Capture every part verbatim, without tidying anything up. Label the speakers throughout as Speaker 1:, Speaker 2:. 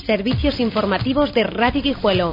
Speaker 1: Servicios informativos de Radio Guijuelo.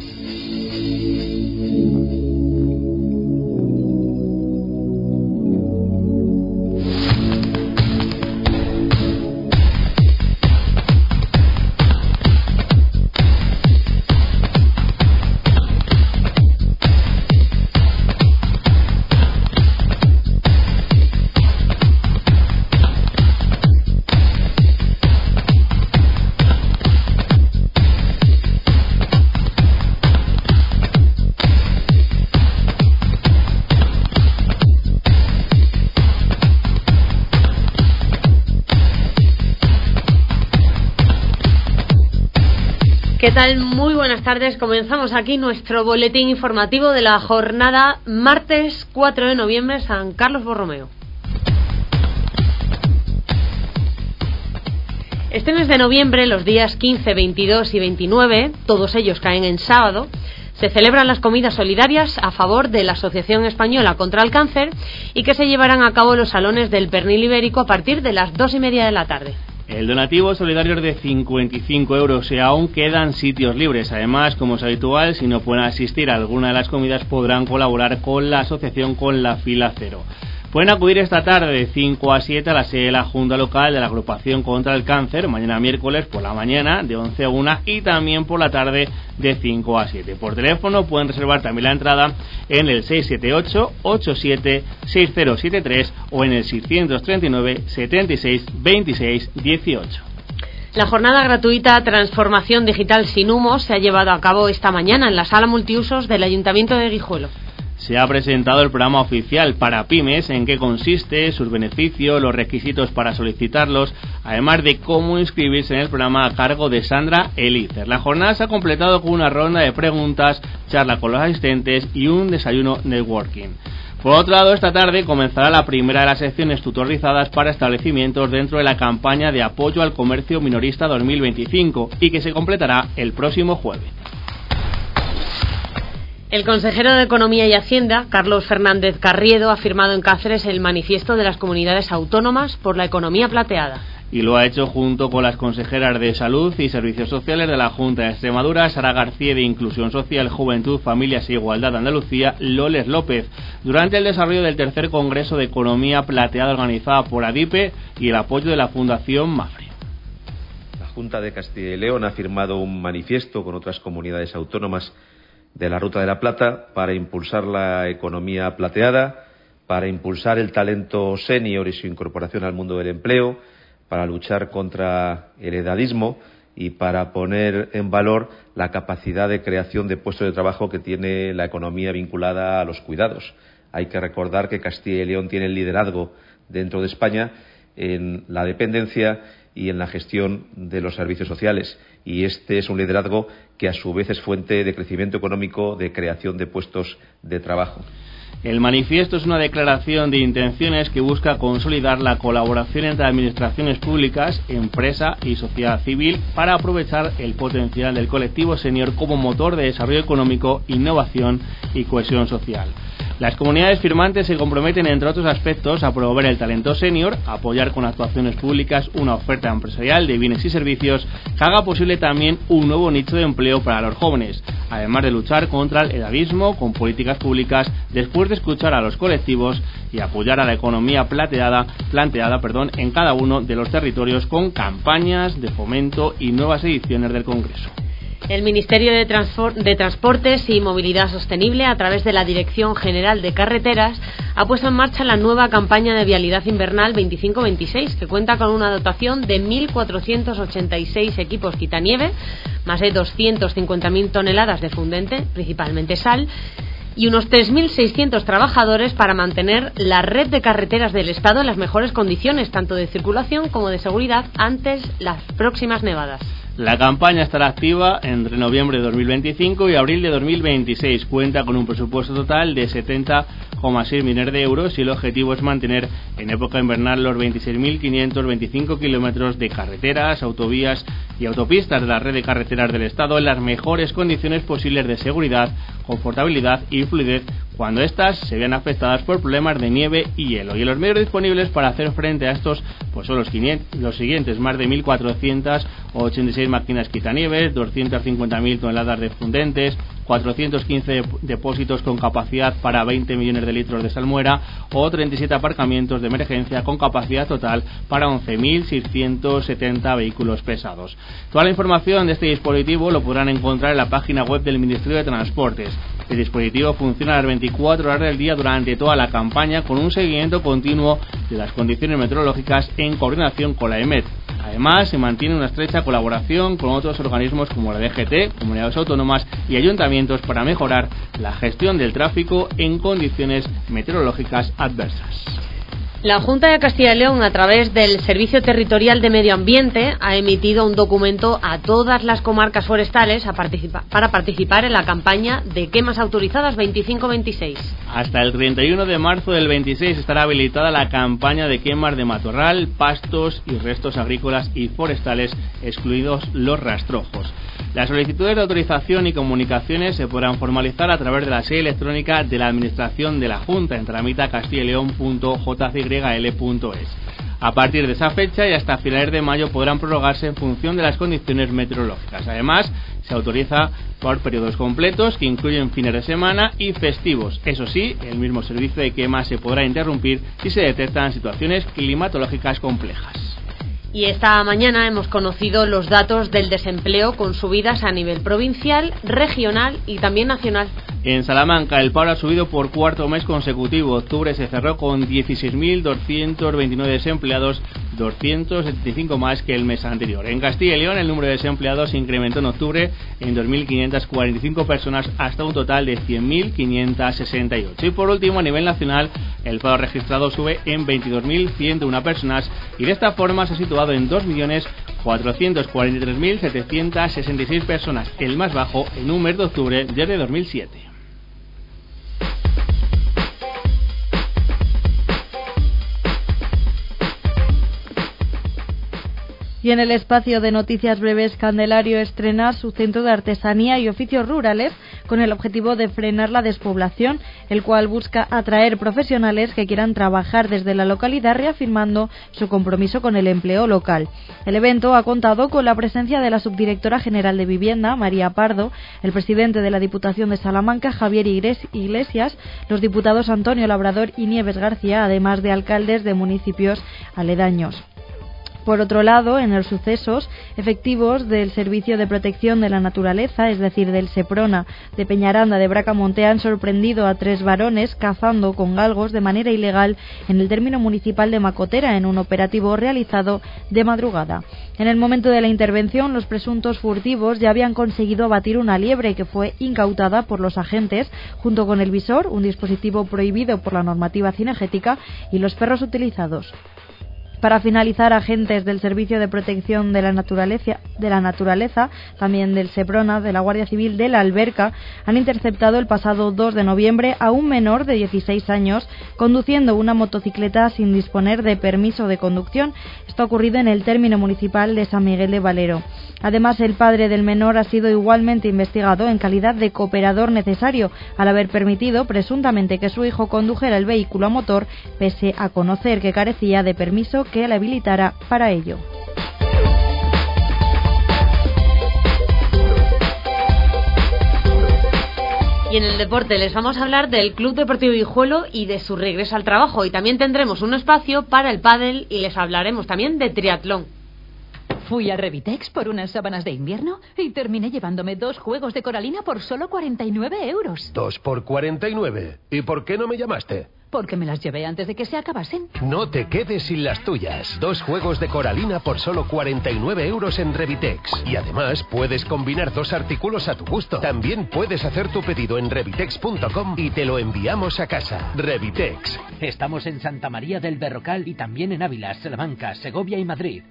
Speaker 2: ¿Qué tal? Muy buenas tardes. Comenzamos aquí nuestro boletín informativo de la jornada martes cuatro de noviembre, San Carlos Borromeo. Este mes de noviembre, los días quince, veintidós y veintinueve, todos ellos caen en sábado, se celebran las comidas solidarias a favor de la Asociación Española contra el Cáncer y que se llevarán a cabo en los salones del Pernil Ibérico a partir de las dos y media de la tarde.
Speaker 3: El donativo solidario es de cincuenta y cinco euros y aún quedan sitios libres. Además, como es habitual, si no pueden asistir a alguna de las comidas podrán colaborar con la asociación con la fila cero. Pueden acudir esta tarde de cinco a siete a la sede de la Junta Local de la Agrupación contra el Cáncer, mañana miércoles por la mañana de once a una y también por la tarde de cinco a siete. Por teléfono pueden reservar también la entrada en el seis siete ocho, ocho siete seis cero siete tres o en el seiscientos treinta y nueve, setenta y seis, veintiséis, dieciocho.
Speaker 2: La jornada gratuita Transformación Digital sin Humos se ha llevado a cabo esta mañana en la sala multiusos del Ayuntamiento de Guijuelo.
Speaker 3: Se ha presentado el programa oficial para pymes, en qué consiste, sus beneficios, los requisitos para solicitarlos, además de cómo inscribirse en el programa a cargo de Sandra Elícer. La jornada se ha completado con una ronda de preguntas, charla con los asistentes y un desayuno networking. Por otro lado, esta tarde comenzará la primera de las secciones tutorizadas para establecimientos dentro de la campaña de apoyo al comercio minorista dos mil veinticinco y que se completará el próximo jueves.
Speaker 2: El consejero de Economía y Hacienda, Carlos Fernández Carriedo, ha firmado en Cáceres el manifiesto de las comunidades autónomas por la economía plateada.
Speaker 3: Y lo ha hecho junto con las consejeras de Salud y Servicios Sociales de la Junta de Extremadura, Sara García, de Inclusión Social, Juventud, Familias e Igualdad de Andalucía, Loles López, durante el desarrollo del tercer Congreso de Economía Plateada organizada por ADIPE y el apoyo de la Fundación MAFRE.
Speaker 4: La Junta de Castilla y León ha firmado un manifiesto con otras comunidades autónomas de la Ruta de la Plata para impulsar la economía plateada, para impulsar el talento senior y su incorporación al mundo del empleo, para luchar contra el edadismo y para poner en valor la capacidad de creación de puestos de trabajo que tiene la economía vinculada a los cuidados. Hay que recordar que Castilla y León tiene el liderazgo dentro de España en la dependencia y en la gestión de los servicios sociales, y este es un liderazgo que a su vez es fuente de crecimiento económico, de creación de puestos de trabajo.
Speaker 3: El manifiesto es una declaración de intenciones que busca consolidar la colaboración entre administraciones públicas, empresa y sociedad civil para aprovechar el potencial del colectivo senior como motor de desarrollo económico, innovación y cohesión social. Las comunidades firmantes se comprometen, entre otros aspectos, a promover el talento senior, a apoyar con actuaciones públicas una oferta empresarial de bienes y servicios que haga posible también un nuevo nicho de empleo para los jóvenes, además de luchar contra el edadismo con políticas públicas después de escuchar a los colectivos y apoyar a la economía plateada, planteada perdón, en cada uno de los territorios con campañas de fomento y nuevas ediciones del Congreso.
Speaker 2: El Ministerio de, Transpor- de Transportes y Movilidad Sostenible, a través de la Dirección General de Carreteras, ha puesto en marcha la nueva campaña de vialidad invernal veinticinco veintiséis, que cuenta con una dotación de mil cuatrocientos ochenta y seis equipos quitanieve, más de doscientas cincuenta mil toneladas de fundente, principalmente sal, y unos tres mil seiscientos trabajadores para mantener la red de carreteras del Estado en las mejores condiciones, tanto de circulación como de seguridad, antes las próximas nevadas.
Speaker 3: La campaña estará activa entre noviembre de dos mil veinticinco y abril de dos mil veintiséis. Cuenta con un presupuesto total de setenta coma seis millones de euros y el objetivo es mantener en época invernal los veintiséis mil quinientos veinticinco kilómetros de carreteras, autovías y autopistas de la red de carreteras del Estado en las mejores condiciones posibles de seguridad, confortabilidad y fluidez, cuando éstas se vean afectadas por problemas de nieve y hielo. Y los medios disponibles para hacer frente a estos pues son los, quinientos, los siguientes: más de mil cuatrocientas ochenta y seis máquinas quitanieves, doscientas cincuenta mil toneladas de fundentes, cuatrocientos quince depósitos con capacidad para veinte millones de litros de salmuera o treinta y siete aparcamientos de emergencia con capacidad total para once mil seiscientos setenta vehículos pesados. Toda la información de este dispositivo lo podrán encontrar en la página web del Ministerio de Transportes. El dispositivo funciona las veinticuatro horas del día durante toda la campaña con un seguimiento continuo de las condiciones meteorológicas en coordinación con la E M E T. Además, se mantiene una estrecha colaboración con otros organismos como la D G T, comunidades autónomas y ayuntamientos para mejorar la gestión del tráfico en condiciones meteorológicas adversas.
Speaker 2: La Junta de Castilla y León, a través del Servicio Territorial de Medio Ambiente, ha emitido un documento a todas las comarcas forestales a participa- para participar en la campaña de quemas autorizadas veinticinco veintiséis.
Speaker 3: Hasta el treinta y uno de marzo del veintiséis estará habilitada la campaña de quemas de matorral, pastos y restos agrícolas y forestales, excluidos los rastrojos. Las solicitudes de autorización y comunicaciones se podrán formalizar a través de la sede electrónica de la Administración de la Junta en tramita castilla y león punto j c y l punto es. A partir de esa fecha y hasta finales de mayo podrán prorrogarse en función de las condiciones meteorológicas. Además, se autoriza por periodos completos que incluyen fines de semana y festivos. Eso sí, el mismo servicio de quema se podrá interrumpir si se detectan situaciones climatológicas complejas.
Speaker 2: Y esta mañana hemos conocido los datos del desempleo con subidas a nivel provincial, regional y también nacional.
Speaker 3: En Salamanca el paro ha subido por cuarto mes consecutivo. Octubre se cerró con dieciséis mil doscientos veintinueve desempleados, doscientos setenta y cinco más que el mes anterior. En Castilla y León el número de desempleados se incrementó en octubre en dos mil quinientas cuarenta y cinco personas hasta un total de cien mil quinientas sesenta y ocho. Y por último, a nivel nacional, el paro registrado sube en veintidós mil ciento uno personas y de esta forma se ha situado en dos millones cuatrocientos cuarenta y tres mil setecientos sesenta y seis personas, el más bajo en un mes de octubre desde dos mil siete.
Speaker 5: Y en el espacio de noticias breves, Candelario estrena su centro de artesanía y oficios rurales con el objetivo de frenar la despoblación, el cual busca atraer profesionales que quieran trabajar desde la localidad, reafirmando su compromiso con el empleo local. El evento ha contado con la presencia de la subdirectora general de Vivienda, María Pardo, el presidente de la Diputación de Salamanca, Javier Iglesias, los diputados Antonio Labrador y Nieves García, además de alcaldes de municipios aledaños. Por otro lado, en los sucesos, efectivos del Servicio de Protección de la Naturaleza, es decir, del Seprona de Peñaranda de Bracamonte, han sorprendido a tres varones cazando con galgos de manera ilegal en el término municipal de Macotera en un operativo realizado de madrugada. En el momento de la intervención, los presuntos furtivos ya habían conseguido abatir una liebre que fue incautada por los agentes junto con el visor, un dispositivo prohibido por la normativa cinegética, y los perros utilizados. Para finalizar, agentes del Servicio de Protección de la Naturaleza, de la Naturaleza, también del Seprona, de la Guardia Civil de la Alberca, han interceptado el pasado dos de noviembre a un menor de dieciséis años conduciendo una motocicleta sin disponer de permiso de conducción. Esto ha ocurrido en el término municipal de San Miguel de Valero. Además, el padre del menor ha sido igualmente investigado en calidad de cooperador necesario al haber permitido presuntamente que su hijo condujera el vehículo a motor, pese a conocer que carecía de permiso que le habilitara para ello.
Speaker 2: Y en el deporte les vamos a hablar del Club Deportivo Guijuelo y de su regreso al trabajo. Y también tendremos un espacio para el pádel y les hablaremos también de triatlón.
Speaker 6: Fui a Revitex por unas sábanas de invierno y terminé llevándome dos juegos de coralina por solo cuarenta y nueve euros.
Speaker 7: ¿Dos por cuarenta y nueve? ¿Y por qué no me llamaste?
Speaker 6: Porque me las llevé antes de que se acabasen.
Speaker 7: No te quedes sin las tuyas. Dos juegos de coralina por solo cuarenta y nueve euros en Revitex. Y además puedes combinar dos artículos a tu gusto. También puedes hacer tu pedido en revitex punto com y te lo enviamos a casa. Revitex.
Speaker 8: Estamos en Santa María del Berrocal y también en Ávila, Salamanca, Segovia y Madrid.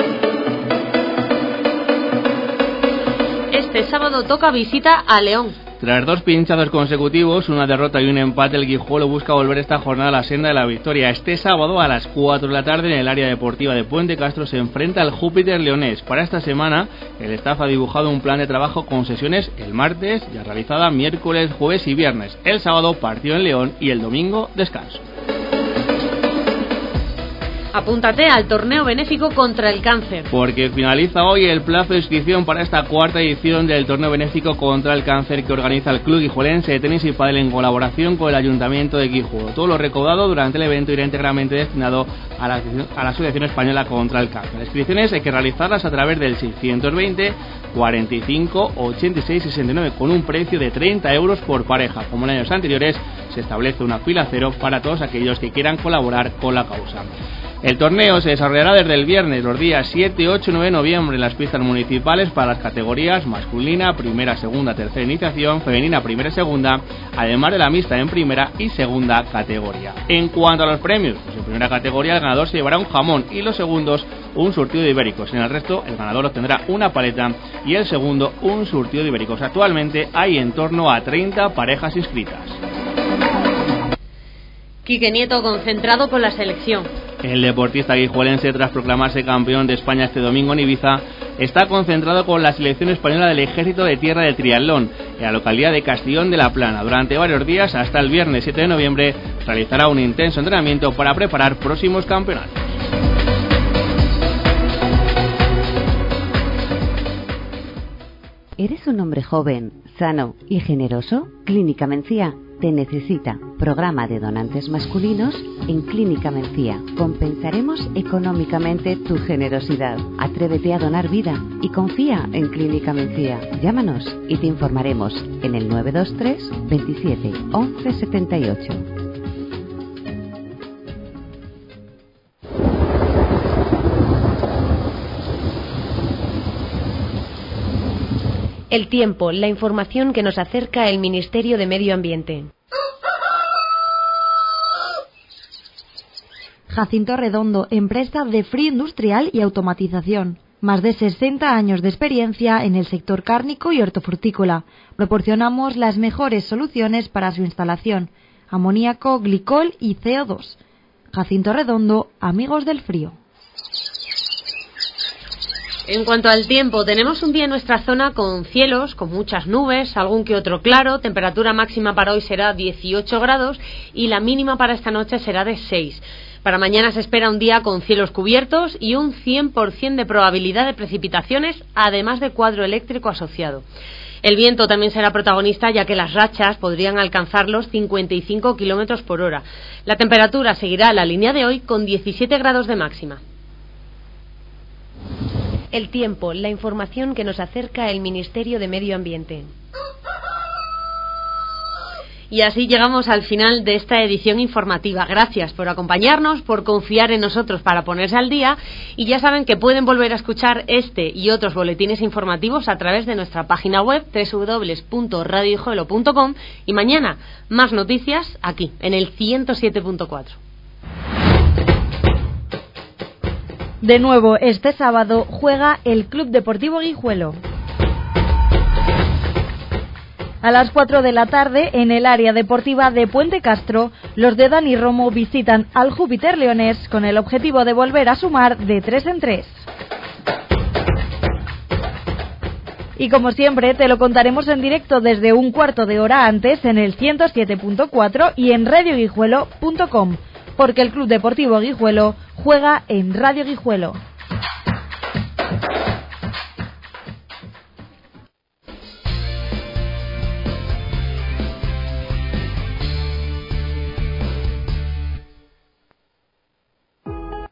Speaker 2: Este sábado toca visita a León.
Speaker 3: Tras dos pinchazos consecutivos, una derrota y un empate, el Guijuelo busca volver esta jornada a la senda de la victoria. Este sábado a las cuatro de la tarde en el área deportiva de Puente Castro se enfrenta al Júpiter Leonés. Para esta semana el staff ha dibujado un plan de trabajo con sesiones el martes, ya realizada miércoles, jueves y viernes. El sábado partido en León y el domingo descanso.
Speaker 2: Apúntate al torneo benéfico contra el cáncer.
Speaker 3: Porque finaliza hoy el plazo de inscripción para esta cuarta edición del torneo benéfico contra el cáncer que organiza el Club Guijuelense de Tenis y Pádel en colaboración con el Ayuntamiento de Guijuelo. Todo lo recaudado durante el evento irá íntegramente destinado a la, a la Asociación Española contra el Cáncer. Las inscripciones hay que realizarlas a través del seiscientos veinte, cuarenta y cinco, ochenta y seis, sesenta y nueve con un precio de treinta euros por pareja. Como en años anteriores, se establece una fila cero para todos aquellos que quieran colaborar con la causa. El torneo se desarrollará desde el viernes, los días siete, ocho y nueve de noviembre en las pistas municipales para las categorías masculina, primera, segunda, tercera iniciación, femenina, primera y segunda, además de la mixta en primera y segunda categoría. En cuanto a los premios, pues en primera categoría el ganador se llevará un jamón y los segundos un surtido de ibéricos. En el resto el ganador obtendrá una paleta y el segundo un surtido de ibéricos. Actualmente hay en torno a treinta parejas inscritas.
Speaker 2: Quique Nieto concentrado con la selección.
Speaker 3: El deportista guijuelense, tras proclamarse campeón de España este domingo en Ibiza, está concentrado con la selección española del Ejército de Tierra de Triatlón en la localidad de Castellón de la Plana. Durante varios días, hasta el viernes siete de noviembre, realizará un intenso entrenamiento para preparar próximos campeonatos.
Speaker 9: ¿Eres un hombre joven, sano y generoso? Clínica Mencía te necesita. Programa de donantes masculinos en Clínica Mencía. Compensaremos económicamente tu generosidad. Atrévete a donar vida y confía en Clínica Mencía. Llámanos y te informaremos en el nueve dos tres, veintisiete, once setenta y ocho.
Speaker 1: El tiempo, la información que nos acerca el Ministerio de Medio Ambiente.
Speaker 5: Jacinto Redondo, empresa de frío industrial y automatización. Más de sesenta años de experiencia en el sector cárnico y hortofrutícola. Proporcionamos las mejores soluciones para su instalación. Amoníaco, glicol y C O dos. Jacinto Redondo, amigos del frío.
Speaker 2: En cuanto al tiempo, tenemos un día en nuestra zona con cielos, con muchas nubes, algún que otro claro. Temperatura máxima para hoy será dieciocho grados y la mínima para esta noche será de seis. Para mañana se espera un día con cielos cubiertos y un cien por ciento de probabilidad de precipitaciones, además de cuadro eléctrico asociado. El viento también será protagonista, ya que las rachas podrían alcanzar los cincuenta y cinco kilómetros por hora. La temperatura seguirá la línea de hoy con diecisiete grados de máxima.
Speaker 1: El tiempo, la información que nos acerca el Ministerio de Medio Ambiente.
Speaker 2: Y así llegamos al final de esta edición informativa. Gracias por acompañarnos, por confiar en nosotros para ponerse al día. Y ya saben que pueden volver a escuchar este y otros boletines informativos a través de nuestra página web doble u doble u doble u punto radio guijuelo punto com. Y mañana, más noticias aquí, en el ciento siete punto cuatro.
Speaker 5: De nuevo, este sábado juega el Club Deportivo Guijuelo. A las cuatro de la tarde, en el área deportiva de Puente Castro, los de Dani Romo visitan al Júpiter Leonés con el objetivo de volver a sumar de tres en tres. Y como siempre, te lo contaremos en directo desde un cuarto de hora antes en el ciento siete punto cuatro y en radio guijuelo punto com. Porque el Club Deportivo Guijuelo juega en Radio Guijuelo.